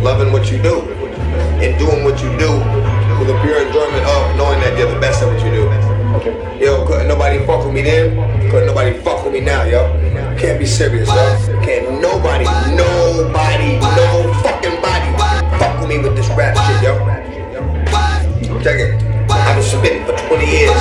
loving what you do and doing what you do with the pure enjoyment of knowing that you're the best at what you do. Okay. Yo, couldn't nobody fuck with me then? Couldn't nobody fuck with me now, yo? Can't be serious, yo. Can't nobody, no fucking body fuck with me with this rap shit, yo. Check it. I've been submitting for 20 years.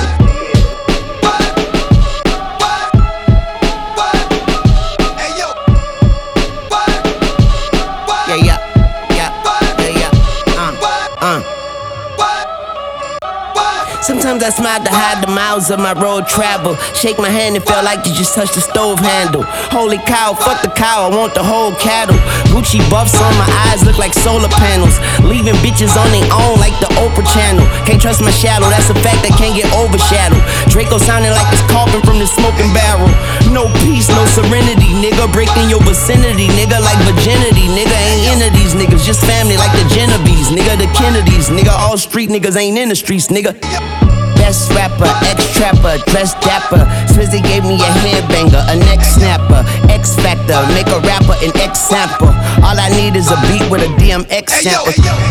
Sometimes I smile to hide the miles of my road travel. Shake my hand, it felt like you just touched the stove handle. Holy cow, fuck the cow, I want the whole cattle. Gucci buffs on my eyes look like solar panels. Leaving bitches on their own like the Oprah channel. Can't trust my shadow, that's a fact that can't get overshadowed. Draco sounding like it's coughing from the smoking barrel. No peace, no serenity, nigga. Breaking your vicinity, nigga, like virginity. Nigga ain't into these niggas, just family like the Genovese. Nigga, the Kennedys, nigga, all street niggas ain't in the streets, nigga. Best rapper, ex-trapper, dressed dapper. Swizzy gave me a headbanger, a neck snapper. X Factor, make a rapper an X sample. All I need is a beat with a DMX sample.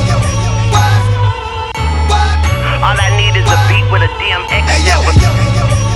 All I need is a beat with a DMX sample.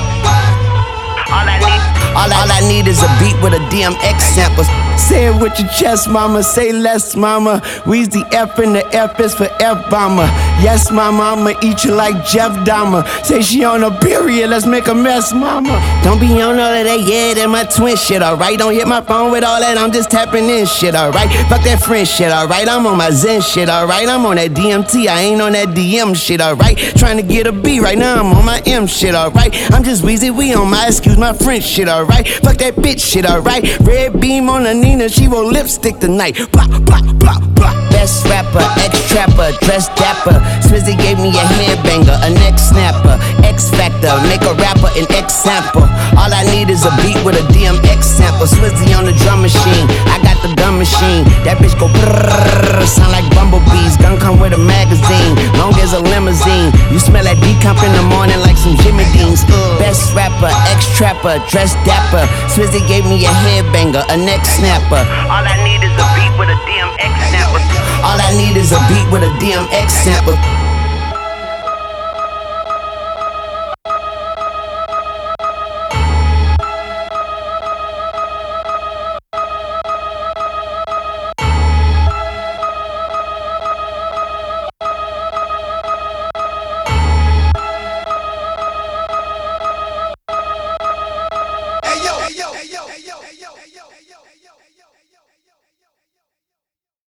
All I need is a beat with a DMX sample. Say it with your chest, mama, say less, mama. We's the F and the F is for F-bomber. Yes, mama, I'ma eat you like Jeff Dahmer. Say she on a period, let's make a mess, mama. Don't be on all of that, yeah, that my twin shit, alright. Don't hit my phone with all that, I'm just tapping in shit, alright. Fuck that friend shit, alright. I'm on my Zen shit, alright. I'm on that DMT, I ain't on that DM shit, alright. Trying to get a B right now, I'm on my M shit, alright. I'm just Weezy, we on my excuse my French shit, alright. Fuck that bitch shit, alright. Red beam on the Nina, she roll lipstick tonight. Blah, blah, blah, blah. Best rapper, ex-trapper, dressed dapper. Swizzy gave me a headbanger, a neck snapper. X Factor, make a rapper an X sample. All I need is a beat with a DMX sample. Swizzy on the drum machine, I got the gun machine. That bitch go brrrr, sound like bumblebees. Gun come with a magazine, long as a limousine. You smell that decomp in the morning like some Jimmy Deans. Best rapper, ex-trapper, dressed dapper. Swizzy gave me a headbanger, a neck snapper. All I need is a beat with a DMX sample. All I need is a beat with a DMX sample.